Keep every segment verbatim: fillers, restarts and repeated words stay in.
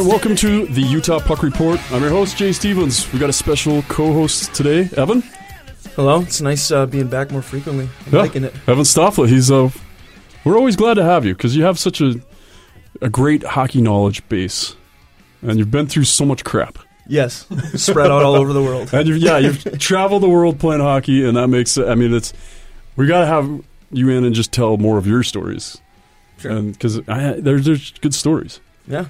everyone. Welcome to the Utah Puck Report. I'm your host, Jay Stevens. We got a special co-host today, Evan. Hello. It's nice uh, being back more frequently. I'm yeah. liking it. Evan Stofflet. He's uh, we're always glad to have you because you have such a a great hockey knowledge base, and you've been through so much crap. Yes, spread out all over the world. And you've, yeah, you've traveled the world playing hockey, and that makes it. I mean, it's we got to have you in and just tell more of your stories, sure. And because there's there's good stories. Yeah.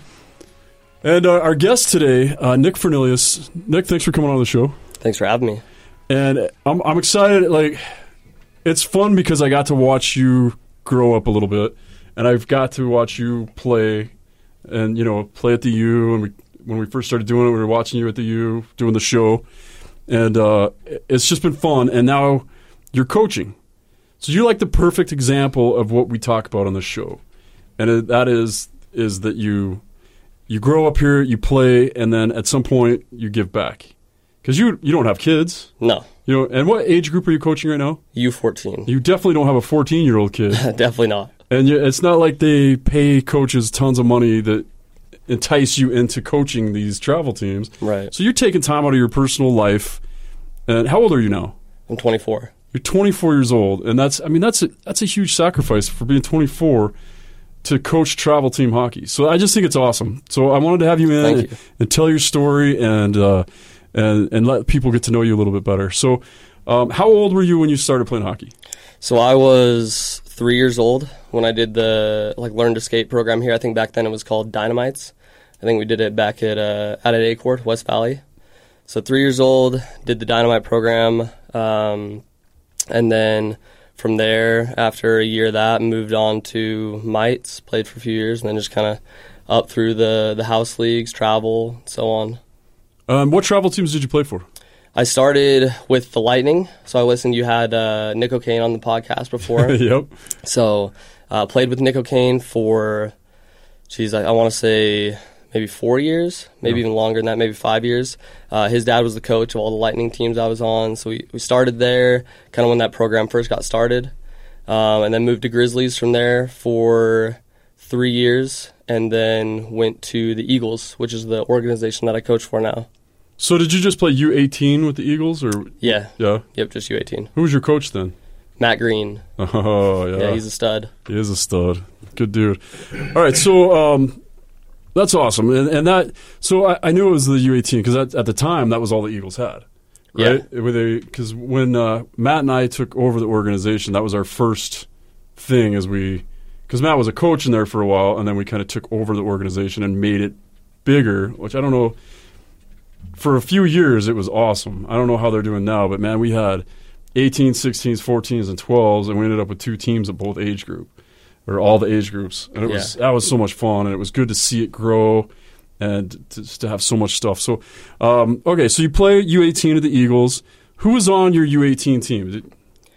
And uh, our guest today, uh, Nick Fernelius. Nick, thanks for coming on the show. Thanks for having me. And I'm I'm excited. Like, it's fun because I got to watch you grow up a little bit, and I've got to watch you play, and you know, play at the U. And we, when we first started doing it, we were watching you at the U doing the show, and uh, it's just been fun. And now you're coaching, so you're like the perfect example of what we talk about on the show, and it, that is is that you. You grow up here, you play, and then at some point you give back. Because you you don't have kids. No. You know, and what age group are you coaching right now? U fourteen. You definitely don't have a fourteen-year-old kid. Definitely not. And you, it's not like they pay coaches tons of money that entice you into coaching these travel teams. Right. So you're taking time out of your personal life. And how old are you now? I'm twenty-four. You're twenty-four years old, and that's I mean that's a, that's a huge sacrifice for being twenty-four. To coach travel team hockey. So I just think it's awesome. So I wanted to have you in Thank and, you. and tell your story and, uh, and and let people get to know you a little bit better. So um, how old were you when you started playing hockey? So I was three years old when I did the like Learn to Skate program here. I think back then it was called Dynamites. I think we did it back at uh, out at Acord, West Valley. So three years old, did the Dynamite program, um, and then from there, after a year of that, moved on to Mites, played for a few years, and then just kind of up through the, the house leagues, travel, so on. Um, what travel teams did you play for? I started with the Lightning. So I listened, you had uh, Nick O'Kane on the podcast before. Yep. So uh, played with Nick O'Kane for, geez, I, I want to say maybe four years, maybe yeah. even longer than that, maybe five years. Uh, his dad was the coach of all the Lightning teams I was on, so we, we started there, kind of when that program first got started, um, and then moved to Grizzlies from there for three years, and then went to the Eagles, which is the organization that I coach for now. So did you just play U eighteen with the Eagles? Or Yeah. Yeah? Yep, just U eighteen. Who was your coach then? Matt Green. Oh, yeah. Yeah, he's a stud. He is a stud. Good dude. All right, so... Um, That's awesome, and, and that. So I, I knew it was the U eighteen because at the time that was all the Eagles had, right? Yeah. Because when uh, Matt and I took over the organization, that was our first thing. As we, because Matt was a coach in there for a while, and then we kind of took over the organization and made it bigger. Which I don't know. For a few years, it was awesome. I don't know how they're doing now, but man, we had eighteens, sixteens, fourteens, and twelves, and we ended up with two teams at both age group. Or all the age groups, and it yeah. was that was so much fun, and it was good to see it grow, and to, to have so much stuff. So, um, okay, so you play U eighteen at the Eagles. Who was on your U eighteen team? Did,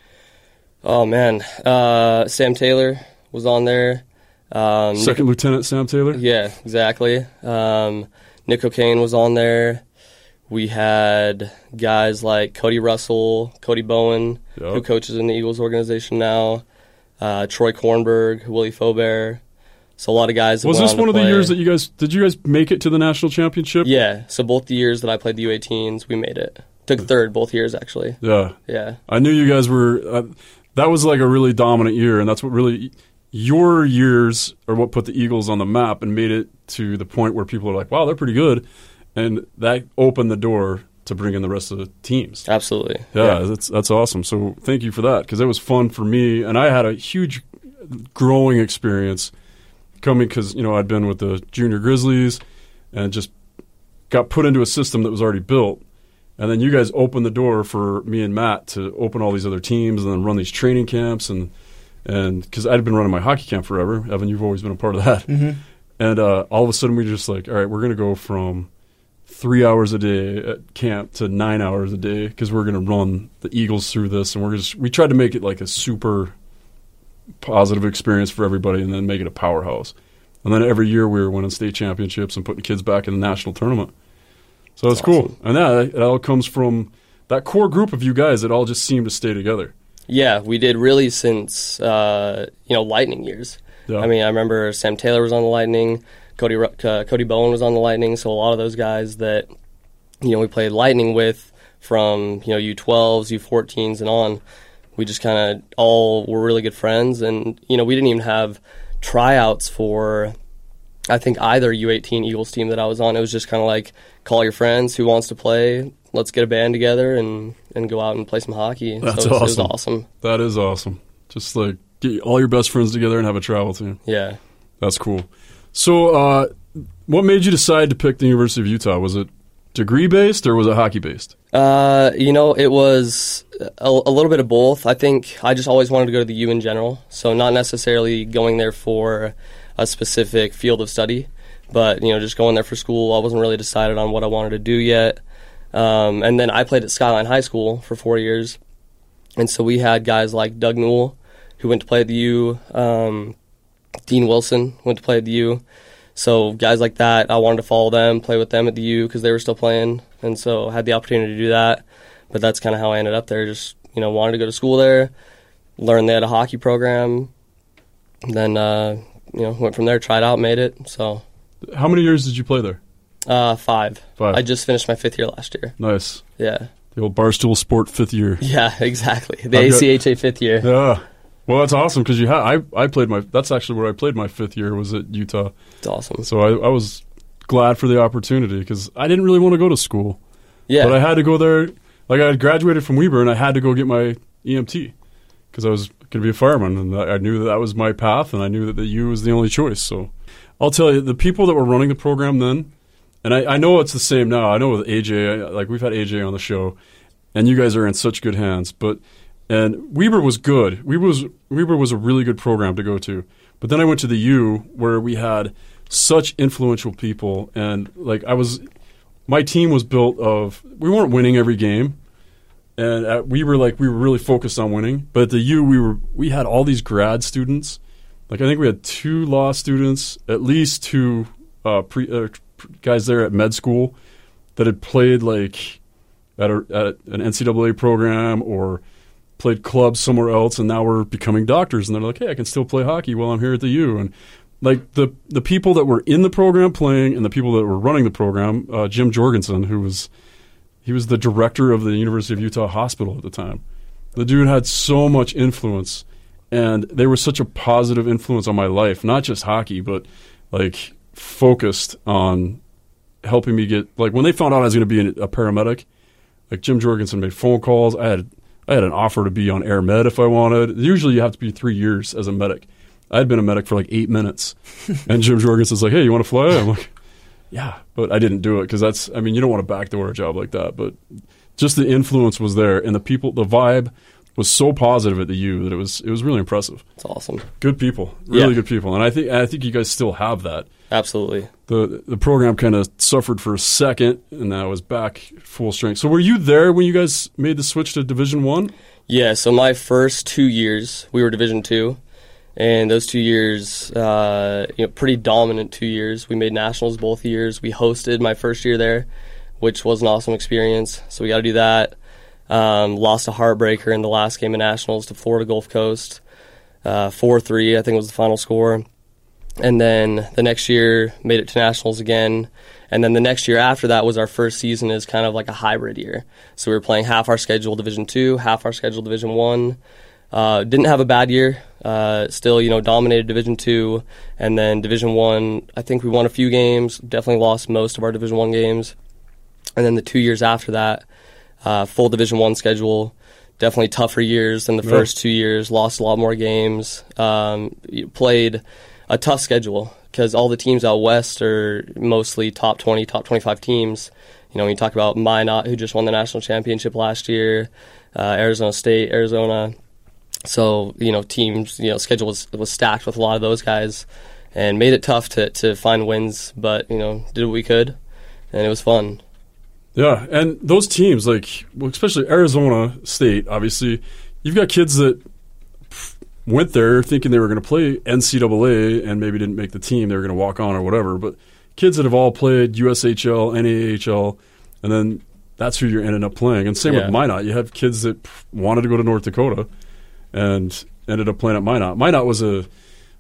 oh man, uh, Sam Taylor was on there. Um, Second Nick, Lieutenant Sam Taylor. Yeah, exactly. Um, Nick O'Kane was on there. We had guys like Cody Russell, Cody Bowen, yep. who coaches in the Eagles organization now. Uh, Troy Kornberg, Willie Faubert. So a lot of guys that Was went this on one to of the play. years that you guys did you guys make it to the national championship? Yeah, so both the years that I played the U eighteens, we made it. Took third both years, actually. Yeah. Yeah. I knew you guys were uh, that was like a really dominant year, and that's what really your years are what put the Eagles on the map and made it to the point where people are like, wow, they're pretty good, and that opened the door to bring in the rest of the teams. Absolutely. Yeah, yeah. that's that's awesome. So thank you for that, because it was fun for me, and I had a huge growing experience coming because, you know, I'd been with the Junior Grizzlies and just got put into a system that was already built. And then you guys opened the door for me and Matt to open all these other teams and then run these training camps. And and because I'd been running my hockey camp forever. Evan, you've always been a part of that. Mm-hmm. And uh, all of a sudden we were just like, all right, we're going to go from three hours a day at camp to nine hours a day because we're going to run the Eagles through this. And we're just we tried to make it like a super positive experience for everybody and then make it a powerhouse. And then every year we were winning state championships and putting kids back in the national tournament. So it's awesome. Cool. And that it all comes from that core group of you guys that all just seem to stay together. Yeah, we did really since, uh, you know, Lightning years. Yeah. I mean, I remember Sam Taylor was on the Lightning. Cody Ru- uh, Cody Bowen was on the Lightning, so a lot of those guys that you know we played Lightning with from you know U twelves, U fourteens, and on. We just kind of all were really good friends, and you know we didn't even have tryouts for I think either U eighteen Eagles team that I was on. It was just kind of like call your friends who wants to play. Let's get a band together and, and go out and play some hockey. That's so it was, awesome. It was awesome. That is awesome. Just like get all your best friends together and have a travel team. Yeah. That's cool. So uh, what made you decide to pick the University of Utah? Was it degree-based or was it hockey-based? Uh, you know, it was a, a little bit of both. I think I just always wanted to go to the U in general, so not necessarily going there for a specific field of study, but, you know, just going there for school. I wasn't really decided on what I wanted to do yet. Um, and then I played at Skyline High School for four years, and so we had guys like Doug Newell, who went to play at the U, um, Dean Wilson went to play at the U. So guys like that, I wanted to follow them, play with them at the U because they were still playing, and so I had the opportunity to do that. But that's kind of how I ended up there. Just you know, wanted to go to school there, learned they had a hockey program, then uh, you know went from there, tried out, made it. So, how many years did you play there? Uh, five. Five. I just finished my fifth year last year. Nice. Yeah. The old Barstool Sport fifth year. Yeah, exactly. The I've A got- C H A fifth year. Yeah. Well, that's awesome because you had I I played my that's actually where I played my fifth year was at Utah. It's awesome. So I, I was glad for the opportunity because I didn't really want to go to school, Yeah. but I had to go there. Like I had graduated from Weber and I had to go get my E M T because I was going to be a fireman and I I knew that that was my path and I knew that the U was the only choice. So I'll tell you, the people that were running the program then, and I, I know it's the same now. I know with A J, I, like we've had A J on the show, and you guys are in such good hands. But and Weber was good. Weber was Weber was a really good program to go to. But then I went to the U where we had such influential people, and like I was, my team was built of we weren't winning every game, and at, we were like we were really focused on winning. But at the U we were we had all these grad students. Like I think we had two law students, at least two uh, pre, uh, guys there at med school that had played like at, a, at an N C double A program or played clubs somewhere else, and now we're becoming doctors. And they're like, hey, I can still play hockey while I'm here at the U. And like the the people that were in the program playing and the people that were running the program, uh, Jim Jorgensen, who was he was the director of the University of Utah Hospital at the time. The dude had so much influence. And they were such a positive influence on my life, not just hockey, but like focused on helping me get like when they found out I was going to be a paramedic. Like Jim Jorgensen made phone calls. I had I had an offer to be on Air Med if I wanted. Usually you have to be three years as a medic. I had been a medic for like eight minutes, and Jim Jorgensen's like, "Hey, you want to fly?" I'm like, "Yeah," but I didn't do it because that's I mean you don't want to backdoor a job like that, but just the influence was there, and the people, the vibe was so positive at the U that it was it was really impressive. It's awesome. Good people, really Yeah. good people, and I think I think you guys still have that. Absolutely. the The program kind of suffered for a second, and now is back full strength. So, were you there when you guys made the switch to Division One? Yeah, so my first two years, we were Division Two, and those two years, uh, you know, pretty dominant two years. We made nationals both years. We hosted my first year there, which was an awesome experience. So we got to do that. Um, lost a heartbreaker in the last game of nationals to Florida Gulf Coast, uh, four three, I think was the final score. And then the next year, made it to nationals again. And then the next year after that was our first season as kind of like a hybrid year. So we were playing half our schedule Division Two, half our schedule Division One. Uh, didn't have a bad year. Uh, still, you know, dominated Division Two, and then Division One. I think we won a few games. Definitely lost most of our Division One games. And then the two years after that, uh, full Division One schedule. Definitely tougher years than the Yeah. first two years. Lost a lot more games. Um, played a tough schedule because all the teams out west are mostly top twenty, top twenty-five teams. You know, when you talk about Minot, who just won the national championship last year, uh, Arizona State, Arizona. So, you know, teams, you know, schedule was was stacked with a lot of those guys and made it tough to, to find wins, but, you know, did what we could, and it was fun. Yeah, and those teams, like, well, especially Arizona State, obviously, you've got kids that went there thinking they were going to play N C double A and maybe didn't make the team. They were going to walk on or whatever. But kids that have all played U S H L, N A H L, and then that's who you're ending up playing. And same Yeah. with Minot. You have kids that wanted to go to North Dakota and ended up playing at Minot. Minot was a,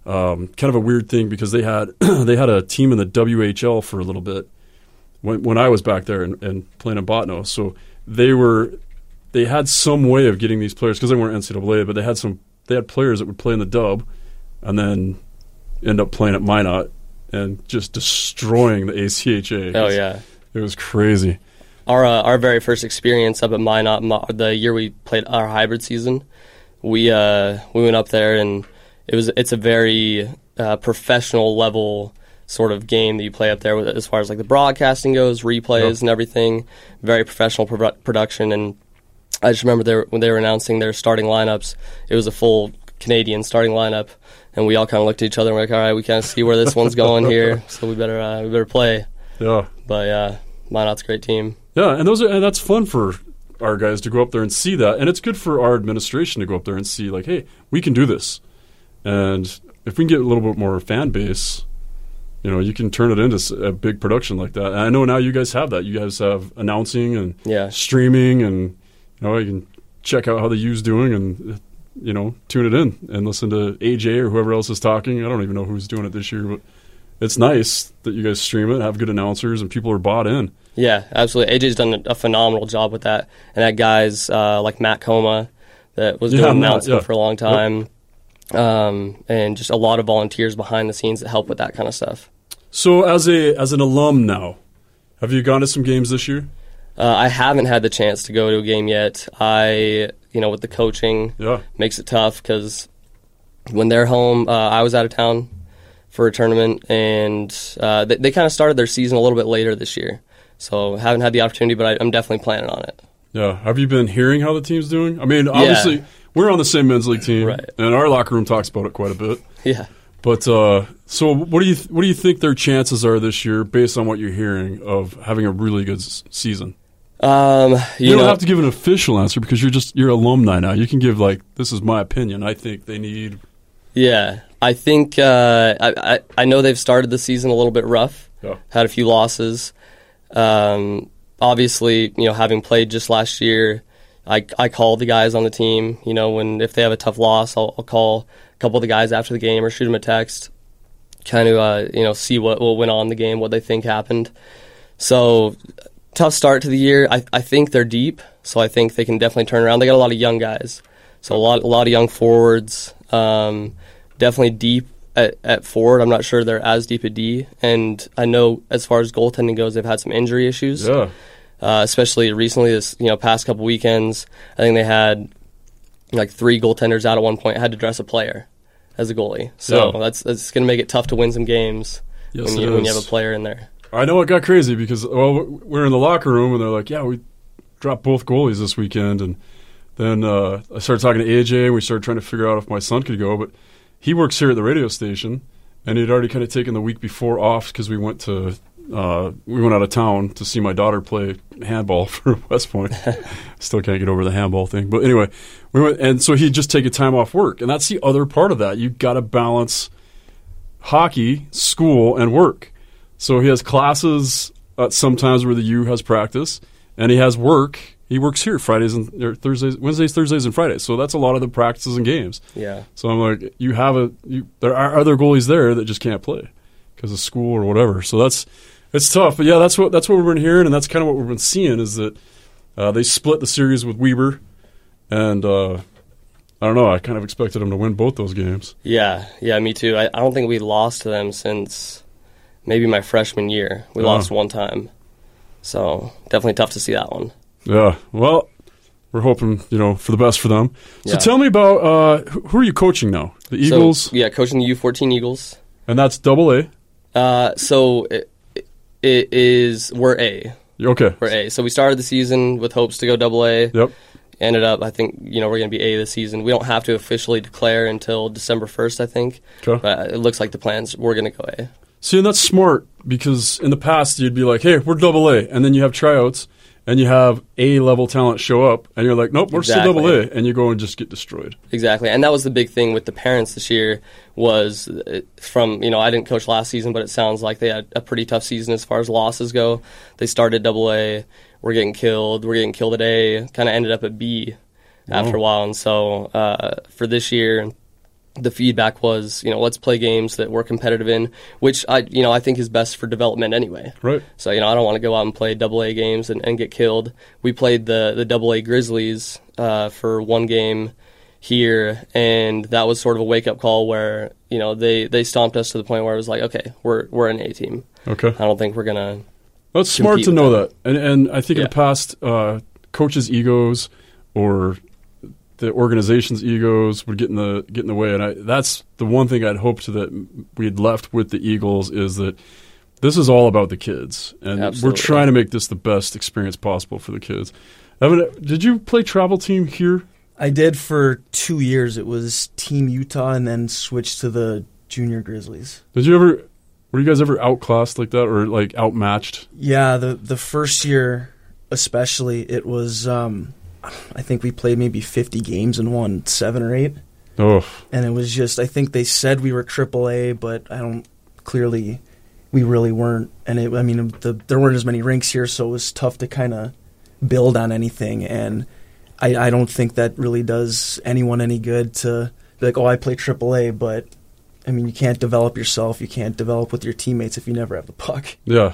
um, kind of a weird thing because they had they had a team in the W H L for a little bit when when I was back there and, and playing in Botno. So they were they had some way of getting these players because they weren't N C double A, but they had some they had players that would play in the Dub and then end up playing at Minot and just destroying the A C H A. Oh yeah, it was crazy. Our uh, our very first experience up at Minot, the year we played our hybrid season, we uh, we went up there and it was it's a very uh, professional level sort of game that you play up there with, as far as like the broadcasting goes, replays yep. and everything. Very professional pro- production, and I just remember they were, when they were announcing their starting lineups, it was a full Canadian starting lineup, and we all kind of looked at each other and were like, all right, we kind of see where this one's going here, so we better uh, we better play. Yeah, but yeah, Minot's a great team. Yeah, and those are and that's fun for our guys to go up there and see that, and it's good for our administration to go up there and see like, hey, we can do this, and if we can get a little bit more fan base, you know, you can turn it into a big production like that. And I know now you guys have that. You guys have announcing and yeah. streaming, and you know, you can check out how the U's doing and you know, tune it in and listen to A J or whoever else is talking. I don't even know who's doing it this year, but it's nice that you guys stream it, have good announcers, and people are bought in. Yeah, absolutely. A J's done a phenomenal job with that. And that guy's uh, like Matt Coma that was yeah, doing Matt, announcing yeah. for a long time. Yep. Um, and just a lot of volunteers behind the scenes that help with that kind of stuff. So as a as an alum now, have you gone to some games this year? Uh, I haven't had the chance to go to a game yet. I, you know, with the coaching, yeah. makes it tough because when they're home, uh, I was out of town for a tournament, and uh, they, they kind of started their season a little bit later this year. So haven't had the opportunity, but I, I'm definitely planning on it. Yeah. Have you been hearing how the team's doing? I mean, obviously, yeah. we're on the same men's league team, right. and our locker room talks about it quite a bit. Yeah. But uh, so, what do you th- what do you think their chances are this year, based on what you're hearing, of having a really good s- season? Um, you, you don't know, have to give an official answer because you're just you're alumni now. You can give like, this is my opinion. I think they need. Yeah, I think uh, I, I I know they've started the season a little bit rough. Yeah. Had a few losses. Um, obviously, you know, having played just last year, I I call the guys on the team. You know, when if they have a tough loss, I'll, I'll call a couple of the guys after the game or shoot them a text, kind of uh, you know see what what went on in the game, what they think happened. So tough start to the year. I I think they're deep, so I think they can definitely turn around. They got a lot of young guys, so a lot a lot of young forwards. Um, definitely deep at, at forward. I'm not sure they're as deep at D, and I know as far as goaltending goes, they've had some injury issues. Yeah. Uh, especially recently, this you know past couple weekends, I think they had like three goaltenders out at one point. Had to dress a player as a goalie, so yeah. that's that's going to make it tough to win some games yes, when you when you have a player in there. I know it got crazy because well, we're in the locker room and they're like, "Yeah, we dropped both goalies this weekend," and then uh, I started talking to A J and we started trying to figure out if my son could go, but he works here at the radio station, and he'd already kind of taken the week before off because we went to. Uh, we went out of town to see my daughter play handball for West Point. Still can't get over the handball thing. But anyway, we went, and so he'd just take a time off work. And that's the other part of that. You've got to balance hockey, school, and work. So he has classes uh, sometimes where the U has practice, and he has work. He works here Fridays and or Thursdays, Wednesdays, Thursdays, and Fridays. So that's a lot of the practices and games. Yeah. So I'm like, you have a you, there are other goalies there that just can't play because of school or whatever. So that's it's tough. But yeah, that's what that's what we've been hearing, and that's kind of what we've been seeing is that uh, they split the series with Weber, and uh, I don't know. I kind of expected them to win both those games. Yeah, yeah, me too. I, I don't think we lost to them since maybe my freshman year. We Yeah. lost one time, so definitely tough to see that one. Yeah. Well, we're hoping you know for the best for them. So Yeah. tell me about uh, who who are you coaching now? The Eagles, So, yeah, coaching the U fourteen Eagles. and that's Double A. Uh, so it, it is we're A. Okay. We're A. So we started the season with hopes to go Double A. Yep. Ended up, I think, you know, we're going to be A this season. We don't have to officially declare until December first, I think. Okay. But it looks like the plans we're going to go A. See, and that's smart because in the past you'd be like, "Hey, we're Double A," and then you have tryouts and you have A level talent show up, and you're like, "Nope, we're Exactly. still Double A," and you go and just get destroyed. Exactly, and that was the big thing with the parents this year was uh, from, you know, I didn't coach last season, but it sounds like they had a pretty tough season as far as losses go. They started Double A, we're getting killed, we're getting killed at A, kind of ended up at B after Wow. a while, and so uh, for this year, the feedback was, you know, let's play games that we're competitive in, which I, you know, I think is best for development anyway. Right. So, you know, I don't want to go out and play double A games and, and get killed. We played the, the double A Grizzlies uh, for one game here, and that was sort of a wake-up call where, you know, they, they stomped us to the point where it was like, okay, we're we're an A team. Okay. I don't think we're going to That's smart to know them. that. And and I think Yeah. in the past, uh, coaches' egos or the organization's egos would get in the get in the way. And I, that's the one thing I'd hoped that we had left with the Eagles is that this is all about the kids. And Absolutely. we're trying to make this the best experience possible for the kids. Evan, did you play travel team here? I did for two years. It was Team Utah and then switched to the Junior Grizzlies. Did you ever, were you guys ever outclassed like that or like outmatched? Yeah, the, the first year especially, it was, um, I think we played maybe fifty games and won seven or eight. Oh, And it was just, I think they said we were triple A, but I don't, clearly we really weren't. And it, I mean, the, there weren't as many rinks here, so it was tough to kind of build on anything. And I, I don't think that really does anyone any good to be like, oh, I play triple A, but I mean, you can't develop yourself. You can't develop with your teammates if you never have the puck. yeah.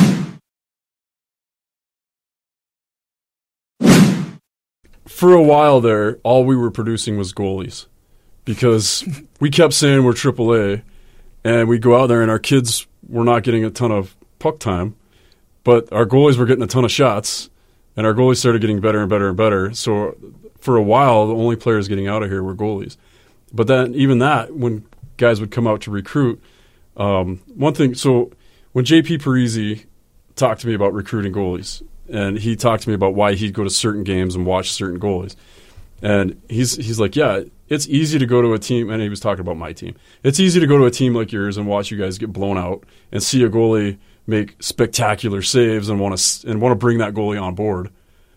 For a while there, all we were producing was goalies because we kept saying we're triple A, and we'd go out there and our kids were not getting a ton of puck time, but our goalies were getting a ton of shots, and our goalies started getting better and better and better. So for a while, the only players getting out of here were goalies. But then even that, when guys would come out to recruit, um, one thing, so when J P Parisi talked to me about recruiting goalies, and he talked to me about why he'd go to certain games and watch certain goalies. And he's he's like, yeah, it's easy to go to a team, and he was talking about my team. It's easy to go to a team like yours and watch you guys get blown out and see a goalie make spectacular saves and want to and want to bring that goalie on board.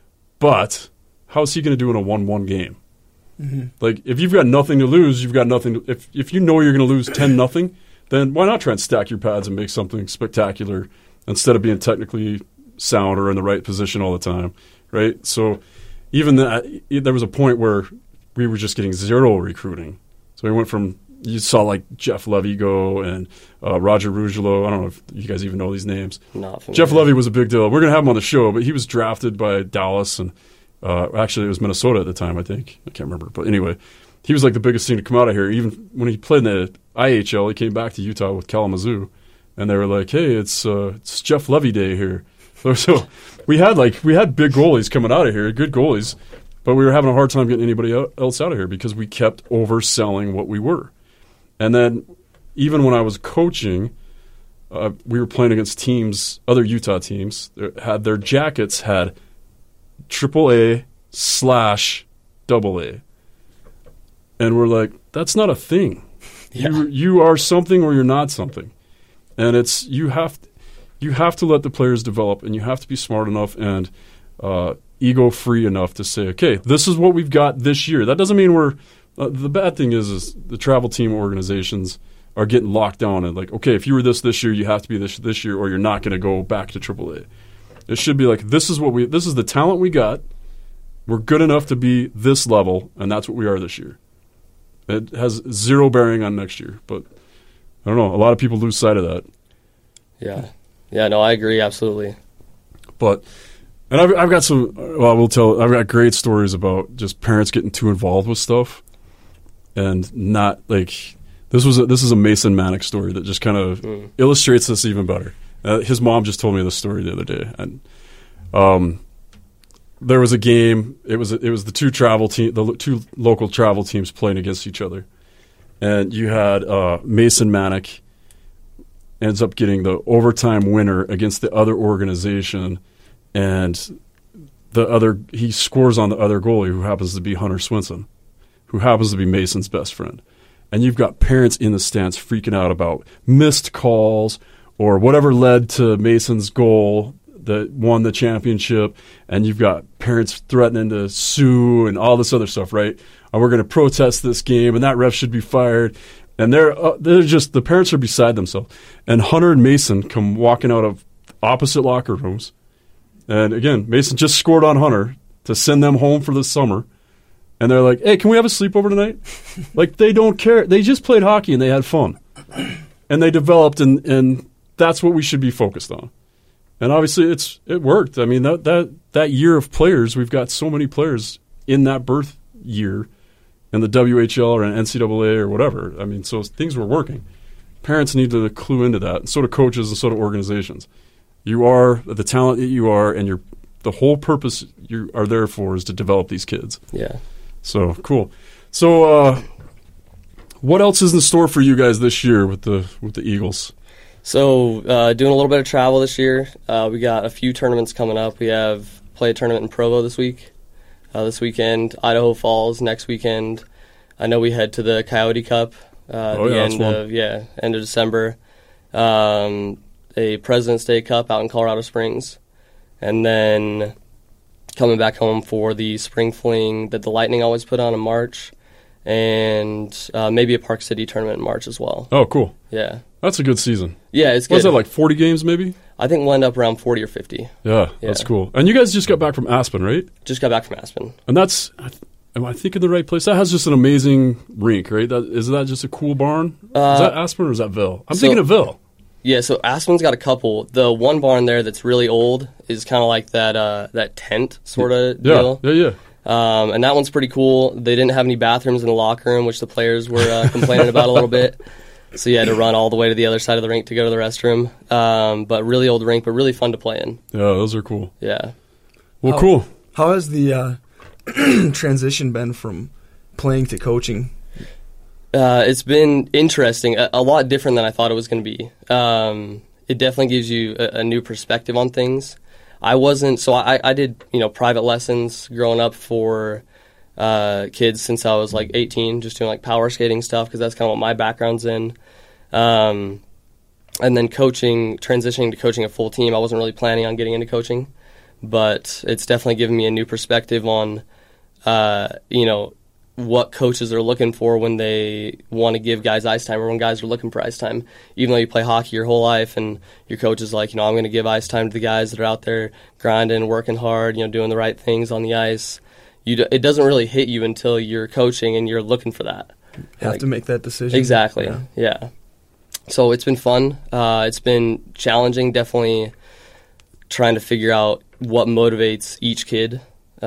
But how's he going to do in a one-one game? Mm-hmm. Like, if you've got nothing to lose, you've got nothing to, if if you know you're going to lose ten nothing, then why not try and stack your pads and make something spectacular instead of being technically sound or in the right position all the time, right? So even that, there was a point where we were just getting zero recruiting. So we went from, you saw like Jeff Levy go and uh, Roger Ruggiero. I don't know if you guys even know these names. Not familiar. Jeff Levy was a big deal. We're going to have him on the show, but he was drafted by Dallas, and uh, actually it was Minnesota at the time, I think. I can't remember. But anyway, he was like the biggest thing to come out of here. Even when he played in the I H L, he came back to Utah with Kalamazoo, and they were like, hey, it's uh, it's Jeff Levy Day here. So, so we had like we had big goalies coming out of here, good goalies, but we were having a hard time getting anybody else out of here because we kept overselling what we were. And then even when I was coaching, uh, we were playing against teams, other Utah teams, that had their jackets had triple A slash double A. And we're like, that's not a thing. Yeah. You you are something or you're not something. And it's you have you have to let the players develop, and you have to be smart enough and uh, ego-free enough to say, okay, this is what we've got this year. That doesn't mean we're uh, – the bad thing is, is the travel team organizations are getting locked down and like, okay, if you were this this year, you have to be this this year, or you're not going to go back to triple A. It should be like, this is what we – this is the talent we got. We're good enough to be this level, and that's what we are this year. It has zero bearing on next year, but I don't know. A lot of people lose sight of that. Yeah. Yeah, no, I agree, absolutely. But, and I've, I've got some, well, we'll tell, I've got great stories about just parents getting too involved with stuff and not, like, this was a, this is a Mason Manick story that just kind of mm. illustrates this even better. Uh, his mom just told me this story the other day, and um, there was a game, it was it was the two travel team, the two local travel teams playing against each other, and you had uh, Mason Manick ends up getting the overtime winner against the other organization, and the other he scores on the other goalie, who happens to be Hunter Swinson, who happens to be Mason's best friend. And you've got parents in the stands freaking out about missed calls or whatever led to Mason's goal that won the championship, and you've got parents threatening to sue and all this other stuff, right? And we're going to protest this game, and that ref should be fired. And they're uh, they're just, the parents are beside themselves. And Hunter and Mason come walking out of opposite locker rooms. And again, Mason just scored on Hunter to send them home for the summer. and they're like, hey, can we have a sleepover tonight? Like, they don't care. They just played hockey and they had fun. And they developed, and, and that's what we should be focused on. And obviously it's it worked. I mean, that, that, that year of players, we've got so many players in that birth year in the W H L or N C double A or whatever. I mean, so things were working. Parents need to clue into that, and so do coaches and so do organizations. You are the talent that you are, and you're the whole purpose you are there for is to develop these kids. Yeah. So, cool. So, uh, what else is in store for you guys this year with the with the Eagles? So, uh, doing a little bit of travel this year. Uh, we got a few tournaments coming up. We have play a tournament in Provo this week, uh, this weekend. Idaho Falls next weekend. I know we head to the Coyote Cup. Uh, oh, the yeah, end of yeah, end of December. Um, a President's Day Cup out in Colorado Springs, and then coming back home for the spring fling that the Lightning always put on in March, and uh, maybe a Park City tournament in March as well. Oh, cool. Yeah. That's a good season. Yeah, it's good. Was that like forty games maybe? I think we'll end up around forty or fifty. Yeah, Yeah. that's cool. And you guys just got back from Aspen, right? Just got back from Aspen. And that's, am I thinking the right place? That has just an amazing rink, right? That, is that just a cool barn? Uh, is that Aspen or is that Ville? I'm so- thinking of Ville. Yeah, so Aspen's got a couple. The one barn there that's really old is kind of like that uh, that tent sort of Yeah, deal. yeah, yeah. Um, and that one's pretty cool. They didn't have any bathrooms in the locker room, which the players were uh, complaining about a little bit. So you had to run all the way to the other side of the rink to go to the restroom. Um, but really old rink, but really fun to play in. Yeah, those are cool. Yeah. Well, How- cool. How has the uh, transition been from playing to coaching? Uh, it's been interesting, a, a lot different than I thought it was going to be. Um, it definitely gives you a, a new perspective on things. I wasn't, so I, I did, you know, private lessons growing up for uh, kids since I was like eighteen, just doing like power skating stuff because that's kind of what my background's in. Um, and then coaching, transitioning to coaching a full team, I wasn't really planning on getting into coaching, but it's definitely given me a new perspective on, uh, you know, what coaches are looking for when they want to give guys ice time or when guys are looking for ice time. Even though you play hockey your whole life and your coach is like, you know, I'm going to give ice time to the guys that are out there grinding, working hard, you know, doing the right things on the ice. You do, it doesn't really hit you until you're coaching and you're looking for that. Have Like, to make that decision. Exactly, Yeah. yeah. So it's been fun. Uh, it's been challenging, definitely trying to figure out what motivates each kid.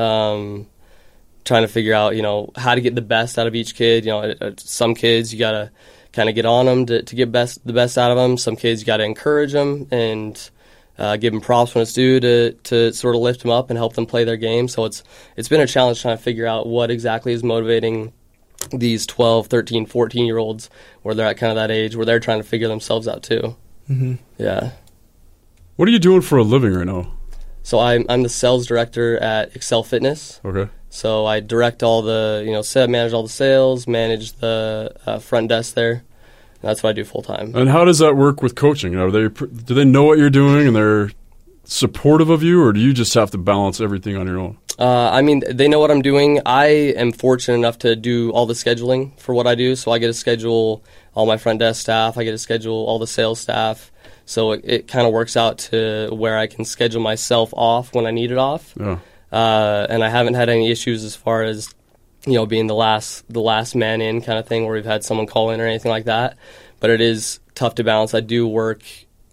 Um, trying to figure out, you know, how to get the best out of each kid. You know, uh, some kids you got to kind of get on them to, to get best the best out of them. Some kids you got to encourage them and uh, give them props when it's due to, to sort of lift them up and help them play their game. So it's it's been a challenge trying to figure out what exactly is motivating these twelve, thirteen, fourteen-year-olds where they're at kind of that age where they're trying to figure themselves out too. Mm-hmm. Yeah. What are you doing for a living right now? So I'm, I'm the sales director at Excel Fitness. Okay. So I direct all the, you know, set, manage all the sales, manage the uh, front desk there. And that's what I do full time. And how does that work with coaching? Are they do they know what you're doing and they're supportive of you, or do you just have to balance everything on your own? Uh, I mean, they know what I'm doing. I am fortunate enough to do all the scheduling for what I do. So I get to schedule all my front desk staff. I get to schedule all the sales staff. So it, it kind of works out to where I can schedule myself off when I need it off. Yeah. Uh, and I haven't had any issues as far as, you know, being the last the last man in kind of thing where we've had someone call in or anything like that. But it is tough to balance. I do work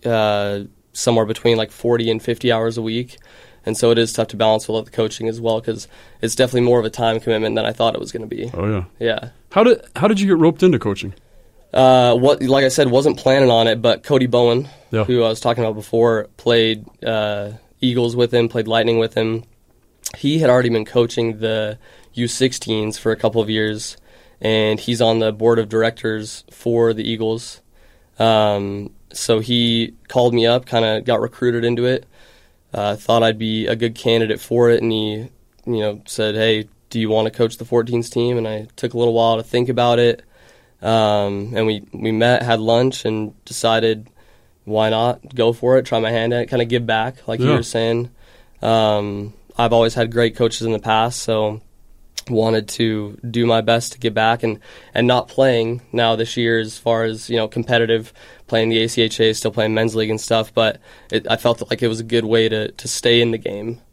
uh, somewhere between like forty and fifty hours a week. And so it is tough to balance with the coaching as well because it's definitely more of a time commitment than I thought it was going to be. Oh yeah. Yeah. How did how did you get roped into coaching? Uh, what like I said, wasn't planning on it, but Cody Bowen, Yeah. who I was talking about before, played uh, Eagles with him, played Lightning with him. He had already been coaching the U sixteens for a couple of years, and he's on the board of directors for the Eagles. Um, so he called me up, kind of got recruited into it. Uh, thought I'd be a good candidate for it, and he, you know, said, "Hey, do you want to coach the fourteens team?" And I took a little while to think about it, um, and we we met, had lunch, and decided why not go for it, try my hand at it, kind of give back, like Yeah. you were saying. Um, I've always had great coaches in the past, so wanted to do my best to get back and, and not playing now this year as far as, you know, competitive, playing the A C H A, still playing men's league and stuff, but it, I felt like it was a good way to, to stay in the game.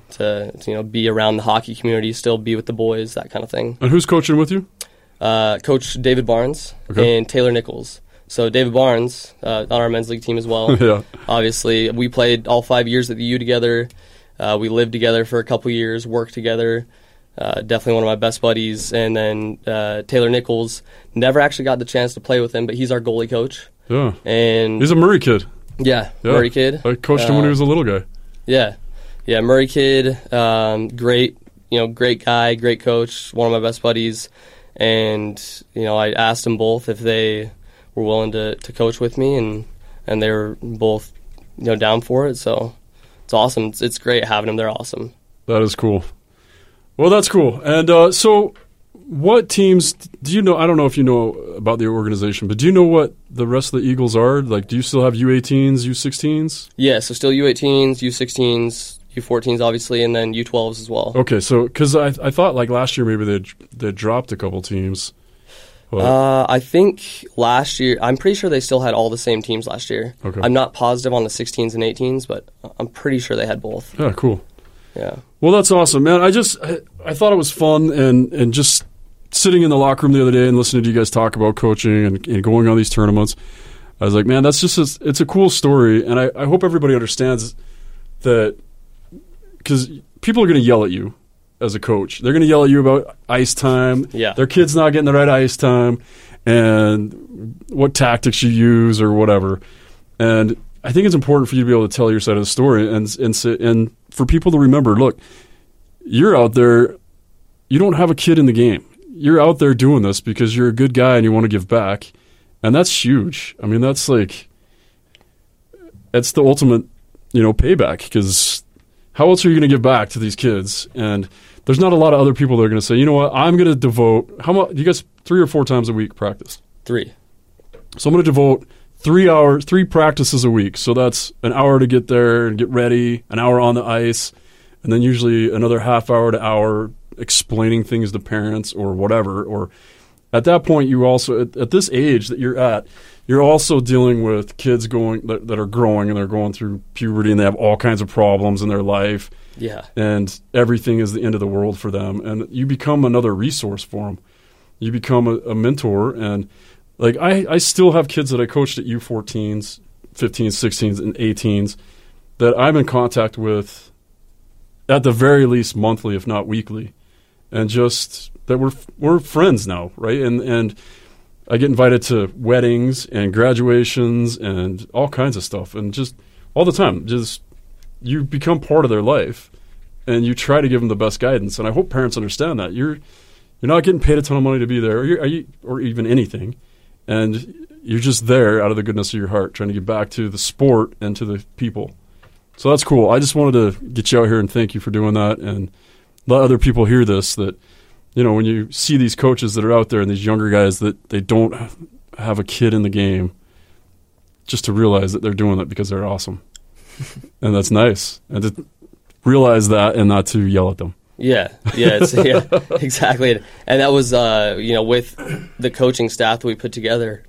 to, to you know be around the hockey community, still be with the boys, that kind of thing. And who's coaching with you? Uh, Coach David Barnes Okay. and Taylor Nichols. So David Barnes uh, on our men's league team as well. Yeah. Obviously, we played all five years at the U together. Uh, we lived together for a couple years, worked together. Uh, definitely one of my best buddies. And then uh, Taylor Nichols, never actually got the chance to play with him, but he's our goalie coach. Yeah. And He's a Murray kid. yeah, Yeah. Murray kid. I coached him when he Uh, was a little guy. Yeah, yeah, Murray kid, um, great, you know, great guy, great coach, one of my best buddies, and you know, I asked them both if they were willing to, to coach with me, and and they were both, you know, down for it. So it's awesome. It's, it's great having them. They're awesome. That is cool. Well, that's cool. And uh, so, what teams do you know? I don't know if you know about the organization, but do you know what the rest of the Eagles are? Like, do you still have U eighteens, U sixteens? Yeah, so still U eighteens, U sixteens, U fourteens, obviously, and then U twelves as well. Okay, so because I I thought like last year maybe they they dropped a couple teams. But, Uh, I think last year, I'm pretty sure they still had all the same teams last year. Okay. I'm not positive on the sixteens and eighteens, but I'm pretty sure they had both. yeah, cool. Yeah. Well, that's awesome, man. I just I, I thought it was fun and and just sitting in the locker room the other day and listening to you guys talk about coaching and, and going on these tournaments. I was like, man, that's just a, it's a cool story, and I, I hope everybody understands that because people are going to yell at you as a coach. They're going to yell at you about ice time. Yeah. Their kid's not getting the right ice time, and what tactics you use or whatever. And I think it's important for you to be able to tell your side of the story and and say- and for people to remember, look, you're out there. You don't have a kid in the game. You're out there doing this because you're a good guy and you want to give back. And that's huge. I mean, that's like, that's the ultimate, you know, payback, because how else are you going to give back to these kids? And there's not a lot of other people that are going to say, you know what, I'm going to devote, how much, you guys three or four times a week practice? Three. So I'm going to devote three hours, three practices a week. So that's an hour to get there and get ready, an hour on the ice, and then usually another half hour to hour explaining things to parents or whatever. Or at that point, you also, at, at this age that you're at, you're also dealing with kids going that, that are growing and they're going through puberty and they have all kinds of problems in their life. Yeah. And everything is the end of the world for them. And you become another resource for them. You become a, a mentor. And like I, I still have kids that I coached at U fourteens, fifteens, sixteens, and eighteens that I'm in contact with at the very least monthly, if not weekly. And just that we're we're friends now, right? And and I get invited to weddings and graduations and all kinds of stuff, and just all the time, just you become part of their life, and you try to give them the best guidance. And I hope parents understand that you're you're not getting paid a ton of money to be there, or, you're, are you, or even anything, and you're just there out of the goodness of your heart, trying to give back to the sport and to the people. So that's cool. I just wanted to get you out here and thank you for doing that, and let other people hear this, that, you know, when you see these coaches that are out there and these younger guys that they don't have a kid in the game, just to realize that they're doing that because they're awesome. And that's nice. And to realize that and not to yell at them. Yeah, yeah, it's, yeah, exactly. And that was, uh, you know, with the coaching staff that we put together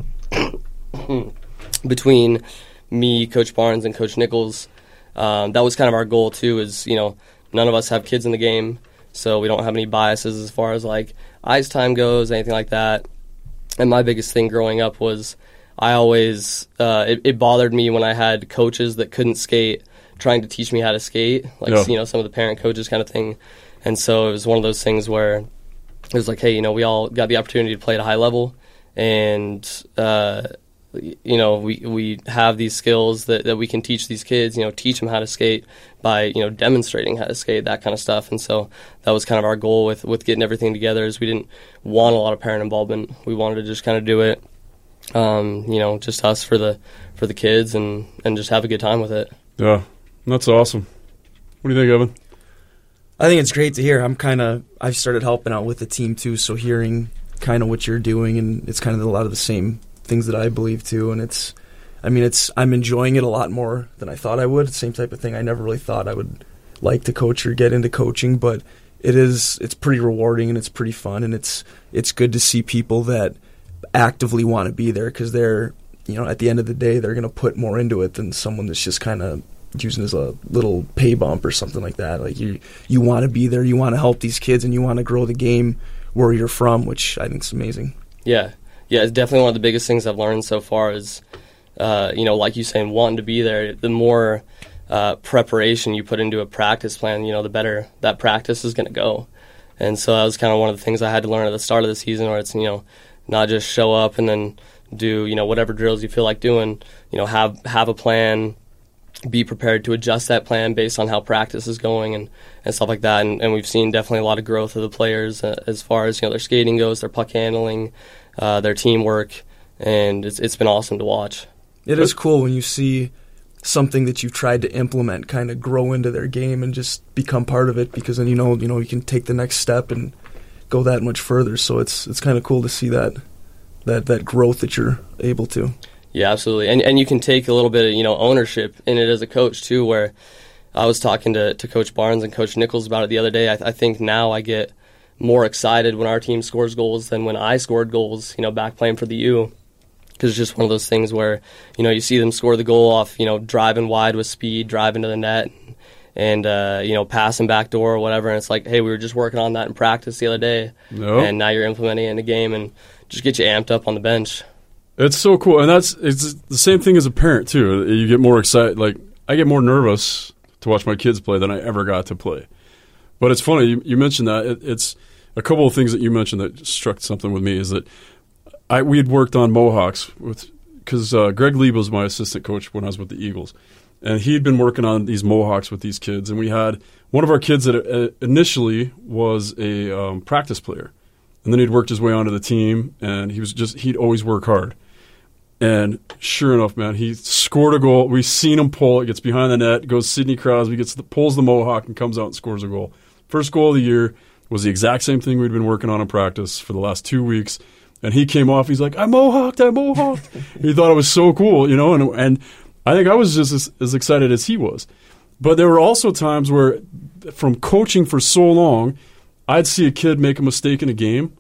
between me, Coach Barnes, and Coach Nichols. Um, that was kind of our goal too. Is, you know, none of us have kids in the game, so we don't have any biases as far as like ice time goes, anything like that. And my biggest thing growing up was I always uh, it, it bothered me when I had coaches that couldn't skate trying to teach me how to skate, like Yeah. you know, some of the parent coaches kind of thing. And so it was one of those things where it was like, hey, you know, we all got the opportunity to play at a high level, and uh, you know, we we have these skills that, that we can teach these kids, you know, teach them how to skate by, you know, demonstrating how to skate, that kind of stuff. And so that was kind of our goal with, with getting everything together, is we didn't want a lot of parent involvement. We wanted to just kind of do it, um, you know, just us for the for the kids and, and just have a good time with it. Yeah, that's awesome. What do you think, Evan? I think it's great to hear. I'm kind of, I've started helping out with the team too, so hearing kind of what you're doing, and it's kind of a lot of the same things that I believe too, and it's, I mean, it's, I'm enjoying it a lot more than I thought I would. Same type of thing. I never really thought I would like to coach or get into coaching, but it is, it's pretty rewarding and it's pretty fun, and it's, it's good to see people that actively want to be there, because they're, you know, at the end of the day, they're going to put more into it than someone that's just kind of using as a little pay bump or something like that. Like you, you want to be there, you want to help these kids, and you want to grow the game where you're from, which I think is amazing. Yeah, yeah, it's definitely one of the biggest things I've learned so far is, uh, you know, like you saying, wanting to be there. The more uh, preparation you put into a practice plan, you know, the better that practice is going to go. And so that was kind of one of the things I had to learn at the start of the season, where it's, you know, not just show up and then do, you know, whatever drills you feel like doing. You know, have have a plan, be prepared to adjust that plan based on how practice is going and, and stuff like that. And, and we've seen definitely a lot of growth of the players uh, as far as, you know, their skating goes, their puck handling, uh, their teamwork, and it's it's been awesome to watch. It is cool when you see something that you've tried to implement kind of grow into their game and just become part of it, because then you know you know you can take the next step and go that much further. So it's it's kind of cool to see that that that growth that you're able to. Yeah, absolutely. And and you can take a little bit of, you know, ownership in it as a coach too, where I was talking to, to Coach Barnes and Coach Nichols about it the other day. I, I think now I get more excited when our team scores goals than when I scored goals, you know, back playing for the U. Because it's just one of those things where, you know, you see them score the goal off, you know, driving wide with speed, driving to the net, and, uh, you know, passing back door or whatever. And it's like, hey, we were just working on that in practice the other day. Nope. And now you're implementing it in the game and just get you amped up on the bench. It's so cool. And that's it's the same thing as a parent, too. You get more excited. Like, I get more nervous to watch my kids play than I ever got to play. But it's funny, you, you mentioned that. It, it's a couple of things that you mentioned that struck something with me is that I we had worked on Mohawks with because uh, Greg Lieb was my assistant coach when I was with the Eagles, and he'd been working on these Mohawks with these kids. And we had one of our kids that uh, initially was a um, practice player, and then he'd worked his way onto the team, and he was just he'd always work hard. And sure enough, man, he scored a goal. We've seen him pull it, gets behind the net, goes Sidney Crosby, gets the, pulls the Mohawk, and comes out and scores a goal. First goal of the year was the exact same thing we'd been working on in practice for the last two weeks. And he came off, he's like, I mohawked, I mohawked. He thought it was so cool, you know, and and I think I was just as, as excited as he was. But there were also times where, from coaching for so long, I'd see a kid make a mistake in a game,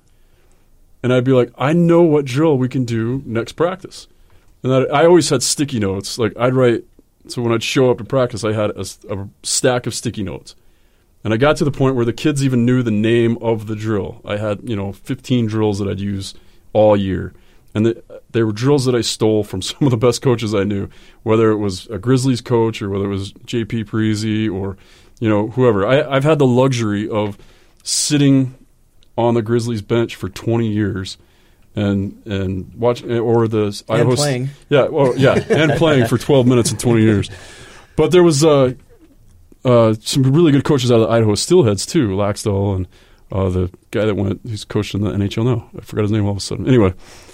and I'd be like, I know what drill we can do next practice. And I, I always had sticky notes. Like, I'd write, so when I'd show up to practice, I had a, a stack of sticky notes. And I got to the point where the kids even knew the name of the drill. I had, you know, fifteen drills that I'd use all year. And the, they were drills that I stole from some of the best coaches I knew, whether it was a Grizzlies coach or whether it was J P Parisi or, you know, whoever. I, I've had the luxury of sitting on the Grizzlies bench for twenty years and and watch or the and Idaho playing. Yeah, well, yeah, and playing for twelve minutes and twenty years. But there was uh, uh, some really good coaches out of the Idaho Steelheads too, Laxdal and Uh, the guy that went, who's coached in the N H L now. I forgot his name all of a sudden. Anyway,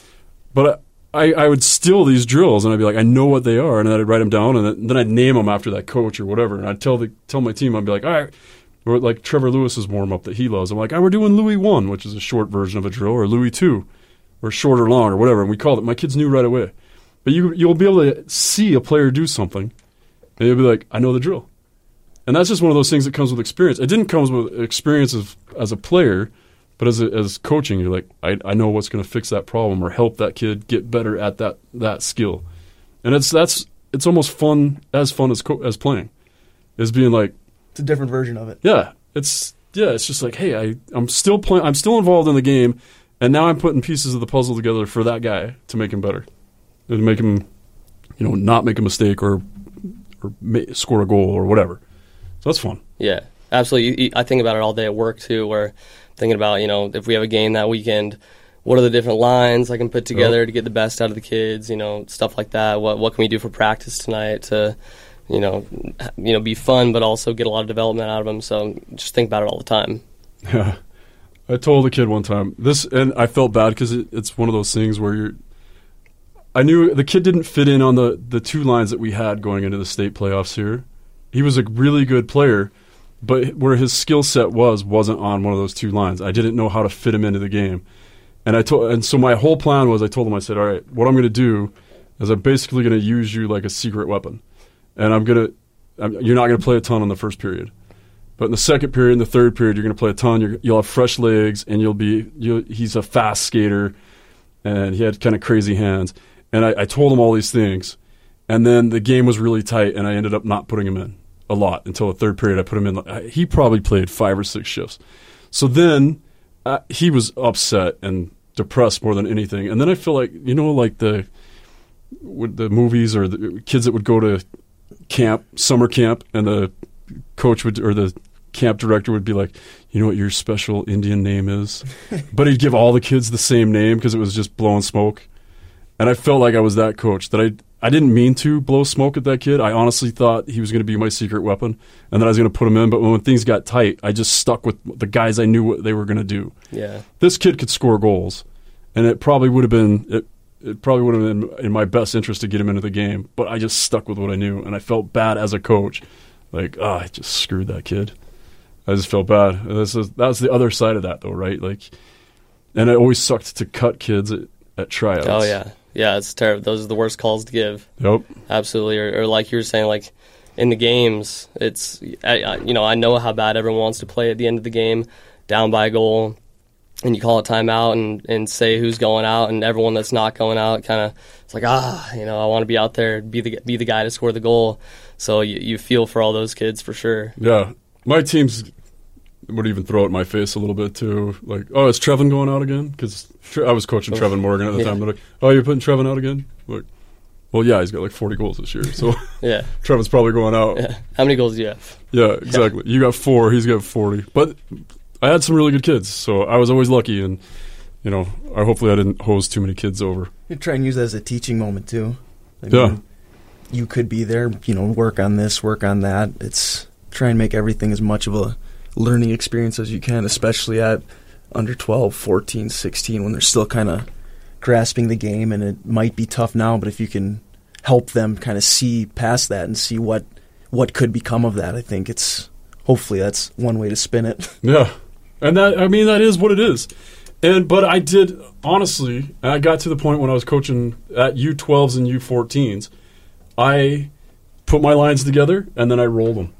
but I, I would steal these drills, and I'd be like, I know what they are, and then I'd write them down, and then I'd name them after that coach or whatever, and I'd tell the tell my team, I'd be like, all right, or like Trevor Lewis's warm-up that he loves. I'm like, oh, we're doing Louis one, which is a short version of a drill, or Louis two, or short or long, or whatever, and we called it. My kids knew right away. But you, you'll be able to see a player do something, and you'll be like, I know the drill. And that's just one of those things that comes with experience. It didn't come with experience of, as a player, but as a, as coaching, you're like, I, I know what's going to fix that problem or help that kid get better at that that skill. And it's that's it's almost fun, as fun as co- as playing, is being like, it's a different version of it. Yeah, it's yeah, it's just like, hey, I I'm still playing, I'm still involved in the game, and now I'm putting pieces of the puzzle together for that guy to make him better, and to make him, you know, not make a mistake or or ma- score a goal or whatever. So that's fun. Yeah, absolutely. I think about it all day at work, too, where I'm thinking about, you know, if we have a game that weekend, what are the different lines I can put together oh. to get the best out of the kids, you know, stuff like that. What what can we do for practice tonight to, you know, you know, be fun but also get a lot of development out of them. So just think about it all the time. Yeah. I told a kid one time, this, and I felt bad because it, it's one of those things where you're, I knew the kid didn't fit in on the, the two lines that we had going into the state playoffs here. He was a really good player, but where his skill set was wasn't on one of those two lines. I didn't know how to fit him into the game, and I told, and so my whole plan was, I told him, I said, all right, what I'm going to do is I'm basically going to use you like a secret weapon, and I'm going to, you're not going to play a ton in the first period, but in the second period, in the third period, you're going to play a ton. You're, you'll have fresh legs, and you'll be, you'll, he's a fast skater, and he had kind of crazy hands, and I, I told him all these things. And then the game was really tight, and I ended up not putting him in a lot until the third period. I put him in. He probably played five or six shifts. So then uh, he was upset and depressed more than anything. And then I feel like, you know, like the with the movies or the kids that would go to camp, summer camp, and the coach would, or the camp director would be like, you know what your special Indian name is? But he'd give all the kids the same name because it was just blowing smoke. And I felt like I was that coach, that I I didn't mean to blow smoke at that kid. I honestly thought he was going to be my secret weapon and that I was going to put him in. But when things got tight, I just stuck with the guys I knew what they were going to do. Yeah. This kid could score goals, and it probably would have been it, it probably would have been in my best interest to get him into the game. But I just stuck with what I knew, and I felt bad as a coach. Like, oh, I just screwed that kid. I just felt bad. This is, that was the other side of that, though, right? Like, and it always sucked to cut kids at, at tryouts. Oh, yeah. Yeah, it's terrible. Those are the worst calls to give. Yep. Absolutely. Or, or like you were saying, like in the games, it's I, I, you know I know how bad everyone wants to play at the end of the game, down by a goal, and you call a timeout and, and say who's going out, and everyone that's not going out kind of it's like ah you know I want to be out there, be the be the guy to score the goal. So you you feel for all those kids for sure. Yeah, my teams would even throw it in my face a little bit too. Like, oh, is Trevin going out again? Because I was coaching Trevin Morgan at the yeah. time. They're like, oh, you're putting Trevin out again? Like, well, yeah, he's got like forty goals this year, so yeah, Trevin's probably going out. Yeah. How many goals do you have? Yeah, exactly. Yeah. You got four, he's got forty. But I had some really good kids, so I was always lucky, and you know, I hopefully I didn't hose too many kids over. You try and use that as a teaching moment too. I yeah, mean, you could be there, you know, work on this, work on that. It's try and make everything as much of a learning experience as you can, especially at under twelve, fourteen, sixteen, when they're still kind of grasping the game, and it might be tough now, but if you can help them kind of see past that and see what what could become of that, I think it's hopefully that's one way to spin it. Yeah, and that I mean that is what it is. And but I did honestly, and I got to the point when I was coaching at U twelves and U fourteens, I put my lines together and then I rolled them.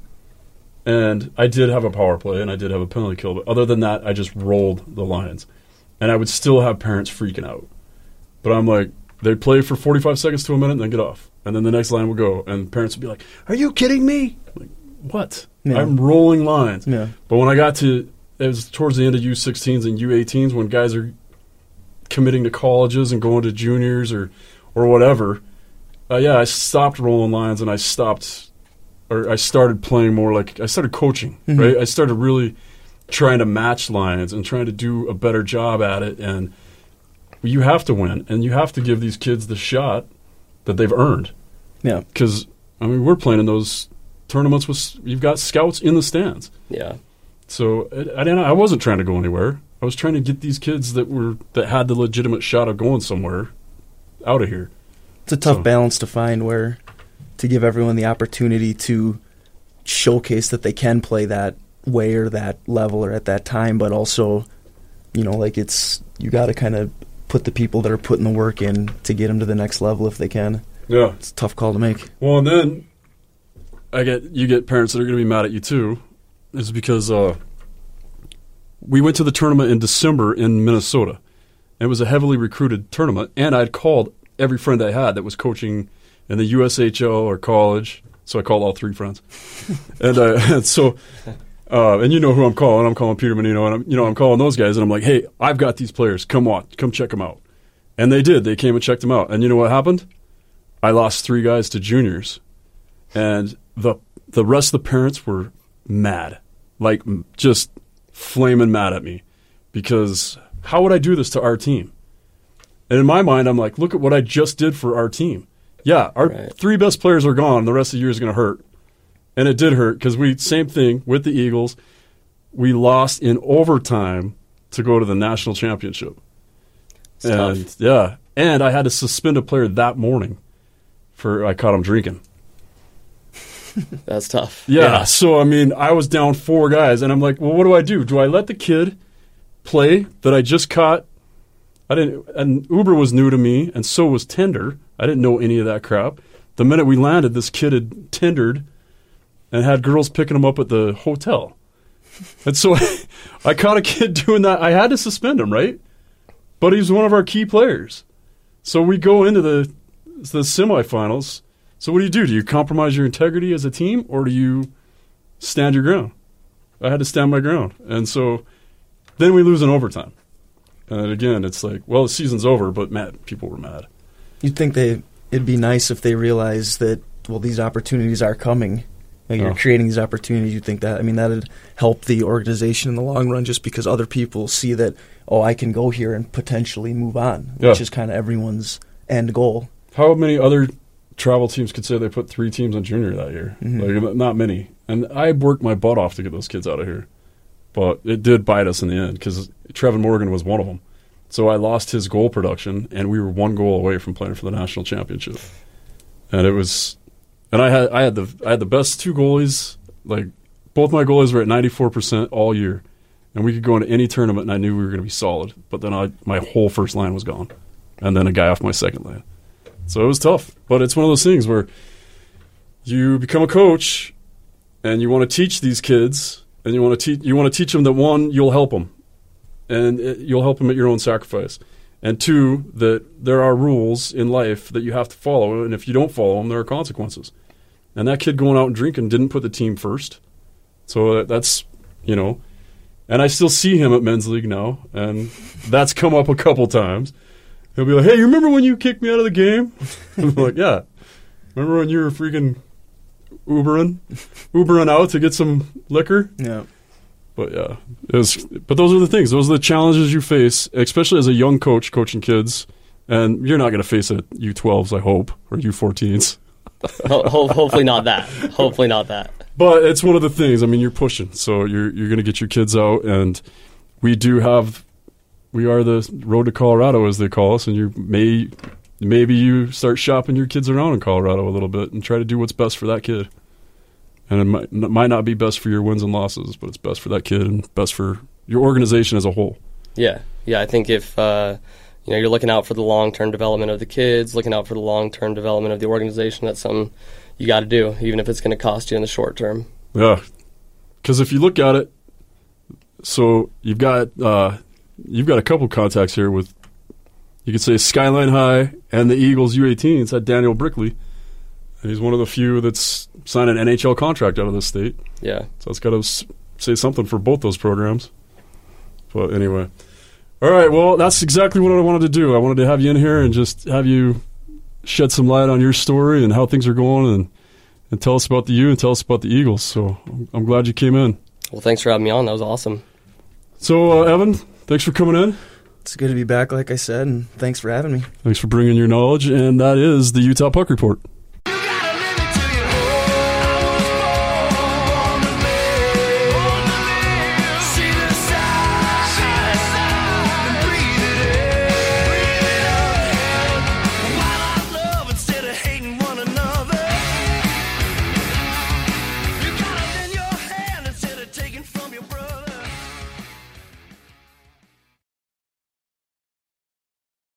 And I did have a power play, and I did have a penalty kill. But other than that, I just rolled the lines. And I would still have parents freaking out. But I'm like, they'd play for forty-five seconds to a minute and then get off. And then the next line would go. And parents would be like, are you kidding me? I'm like, what? Yeah. I'm rolling lines. Yeah. But when I got to, it was towards the end of U sixteens and U eighteens when guys are committing to colleges and going to juniors or, or whatever, uh, yeah, I stopped rolling lines and I stopped... Or I started playing more like I started coaching, mm-hmm. right? I started really trying to match lines and trying to do a better job at it. And you have to win, and you have to give these kids the shot that they've earned. Yeah, because I mean, we're playing in those tournaments with you've got scouts in the stands. Yeah. So I, I, I wasn't trying to go anywhere. I was trying to get these kids that were that had the legitimate shot of going somewhere out of here. It's a tough so. balance to find where. To give everyone the opportunity to showcase that they can play that way or that level or at that time, but also, you know, like it's you got to kind of put the people that are putting the work in to get them to the next level if they can. Yeah, it's a tough call to make. Well, and then I get you get parents that are going to be mad at you too, is because uh, we went to the tournament in December in Minnesota. It was a heavily recruited tournament, and I'd called every friend I had that was coaching in the U S H L or college, so I called all three friends. and, uh, and so, uh, and you know who I'm calling. I'm calling Peter Menino, and I'm, you know I'm calling those guys, and I'm like, hey, I've got these players. Come watch, come check them out. And they did. They came and checked them out. And you know what happened? I lost three guys to juniors, and the the rest of the parents were mad, like just flaming mad at me, because how would I do this to our team? And in my mind, I'm like, look at what I just did for our team. Yeah, our right. three best players are gone. The rest of the year is going to hurt. And it did hurt because we, same thing with the Eagles, we lost in overtime to go to the national championship. It's and tough. Yeah, and I had to suspend a player that morning for I caught him drinking. That's tough. Yeah, yeah, so I mean, I was down four guys, and I'm like, well, what do I do? Do I let the kid play that I just caught? I didn't, and Uber was new to me, and so was Tinder. I didn't know any of that crap. The minute we landed, this kid had Tindered and had girls picking him up at the hotel. And so I caught a kid doing that. I had to suspend him, right? But he's one of our key players. So we go into the the semifinals. So what do you do? Do you compromise your integrity as a team, or do you stand your ground? I had to stand my ground. And so then we lose in overtime. And again, it's like, well, the season's over, but mad, people were mad. You'd think they it'd be nice if they realized that, well, these opportunities are coming. Like you're Oh. creating these opportunities. You'd think that, I mean, that'd help the organization in the long run just because other people see that, oh, I can go here and potentially move on, Yeah. which is kind of everyone's end goal. How many other travel teams could say they put three teams on junior that year? Mhm. Like, not many. And I worked my butt off to get those kids out of here. But it did bite us in the end because Trevin Morgan was one of them. So I lost his goal production, and we were one goal away from playing for the national championship. And it was, and I had I had the I had the best two goalies. Like both my goalies were at ninety-four percent all year, and we could go into any tournament, and I knew we were going to be solid. But then I, my whole first line was gone, and then a guy off my second line. So it was tough. But it's one of those things where you become a coach, and you want to teach these kids, and you want to teach you want to teach them that one, you'll help them. And it, you'll help them at your own sacrifice. And two, that there are rules in life that you have to follow, and if you don't follow them, there are consequences. And that kid going out and drinking didn't put the team first. So that's, you know, and I still see him at men's league now, and that's come up a couple times. He'll be like, hey, you remember when you kicked me out of the game? I'm like, yeah. Remember when you were freaking Ubering? Ubering out to get some liquor? Yeah. But yeah, it was, but those are the things. Those are the challenges you face, especially as a young coach coaching kids. And you're not going to face it at U twelves, I hope, or U fourteens. Ho- ho- hopefully not that. Hopefully not that. But it's one of the things. I mean, you're pushing, so you're you're going to get your kids out, and we do have, we are the road to Colorado, as they call us, and you may maybe you start shopping your kids around in Colorado a little bit and try to do what's best for that kid. And it might, it might not be best for your wins and losses, but it's best for that kid and best for your organization as a whole. Yeah, yeah. I think if uh, you know you're looking out for the long-term development of the kids, looking out for the long-term development of the organization, that's something you got to do, even if it's going to cost you in the short term. Yeah, because if you look at it, so you've got uh, you've got a couple contacts here with, you could say Skyline High and the Eagles U eighteens had Daniel Brickley. And he's one of the few that's signed an N H L contract out of this state. Yeah. So it's got to s- say something for both those programs. But anyway. All right, well, that's exactly what I wanted to do. I wanted to have you in here and just have you shed some light on your story and how things are going, and, and tell us about the U and tell us about the Eagles. So I'm, I'm glad you came in. Well, thanks for having me on. That was awesome. So, uh, Evan, thanks for coming in. It's good to be back, like I said, and thanks for having me. Thanks for bringing your knowledge. And that is the Utah Puck Report.